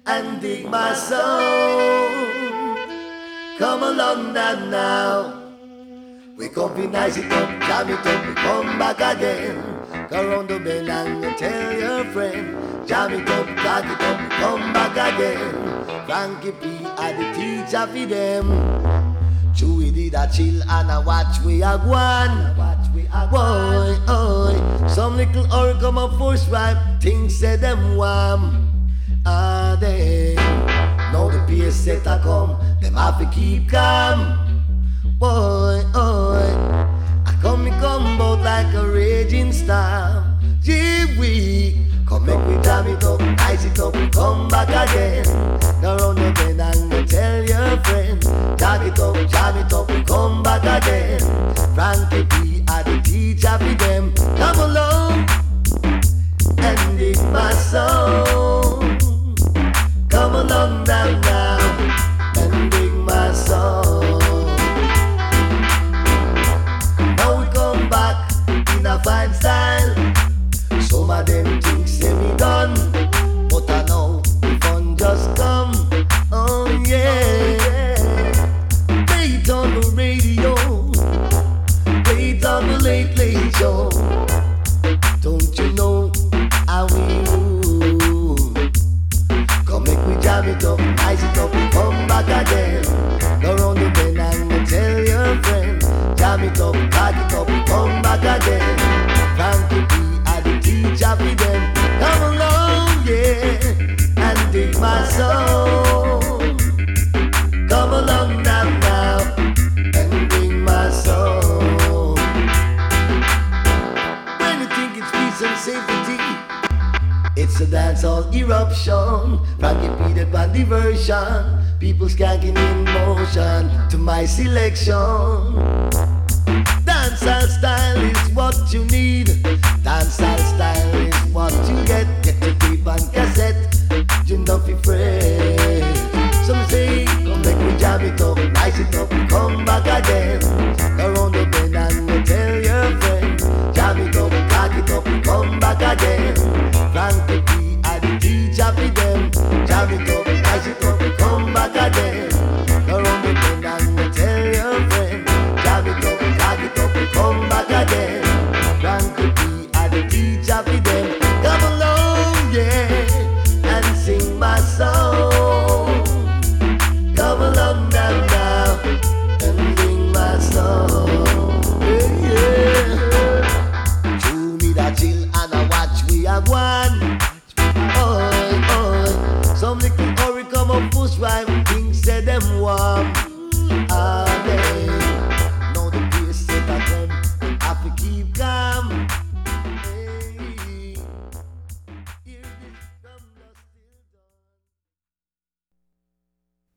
and dig my soul. Come along now. We come be nice it up, jam it up, we come back again. Go round the bend and you tell your friend. Jam it up, cock it up, we come back again. Frankie P are the teacher for them. Chewy did a chill and a watch we a gwan. Boy, oi, some little or come up first ripe, things say them warm. Ah, they now the pace set a come, them have to keep calm. Boy, oi, I come bout like a raging storm. Gee we come make we jam it up, ice it up, come back again. Go round the bend and you tell your friend. Jam it up, come back again. Frankie P are the teacher for them. Come along and dig my soul. Come along now and dig my soul. Now we come back in a fine style. Some of them things say we done, but I know the fun just come. Oh yeah. Play it on the radio, play it on the late show. Don't you know how we move? Come make we jam it up, ice it up, come back again. Go round the bend and you tell your friend. Jam it up, cock it up, come back again. Frankie P are the teacher for them. Come along, yeah, and dig my soul. Come along now, and dig my soul. When you think it's peace and safety, it's a dancehall eruption. Frankie P the band diversion. People skanking in motion to my selection. Dancehall style is what you need. Dancehall style is what you get. Get your tape and cassette. You know fi fret. Some say come make we jam it up, nice it up, come back again. Go round the bend and you tell your friend. Jam it up, cock it up, come back again. Frankie P are the teacher for them. Jam it up, nice it up, come back again. Go round the bend and you tell your friend. Jam it up, cock it up, come back again. Frankie P are the teacher for them. Come along, yeah, and sing my song. Come along now, and sing my song. Yeah. Chew me that chill and I watch we a one. Oi, oi, some little hurry come up push right.